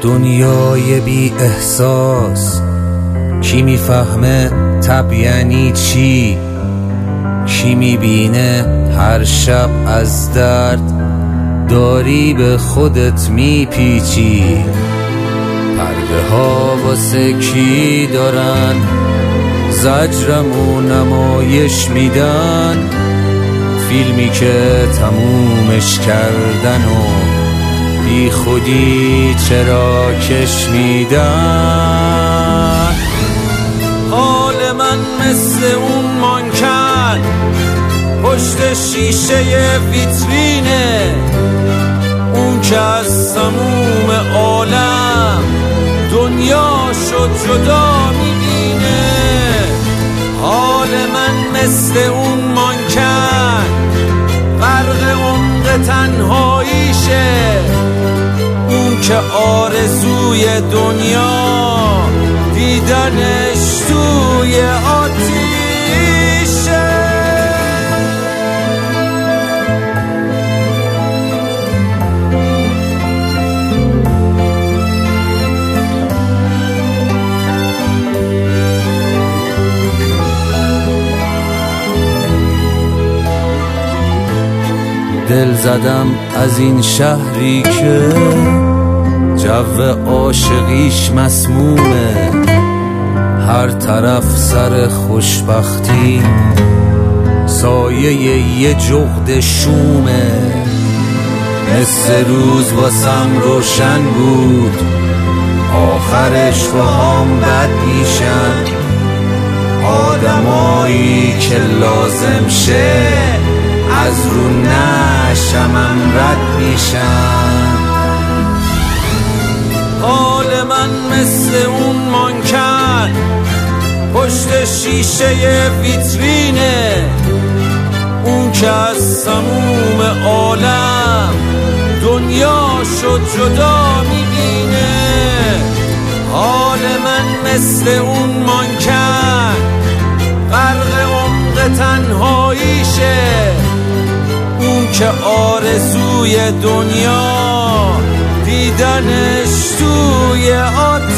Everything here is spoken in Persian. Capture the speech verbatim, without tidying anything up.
دنیای بی احساس کی میفهمه تب یعنی چی؟ کی میبینه هر شب از درد داری به خودت میپیچی؟ پرده ها واسه کی دارن زجرمو نمایش میدن؟ فیلمی که تمومش کردن و بی خودی چرا کش میدن؟ حال من مثل اون مانکن پشت شیشه ویترینه، اون که از سموم عالم دنیا شد جدا میبینه. حال من مثل اون مانکن غرق عمق تنهاییشه، اون که آرزوی دنیا دیدنش توی آتیشه. دل زدم از این شهری که جو عاشقیش مسمومه، هر طرف سر خوشبختی سایه یه جغد شومه. مثل روز واسم روشن بود آخرش فهم بد میشن، آدمایی که لازم شه از رو نشمم رد میشن. حال من مثل اون مانکن پشت شیشه ویترینه، اون که از سموم عالم دنیا شد جدا میبینه. حال من مثل اون مانکن غرق عمق تنهاییشه، اون که آرزوی دنیا دیدنش توی آتیشه.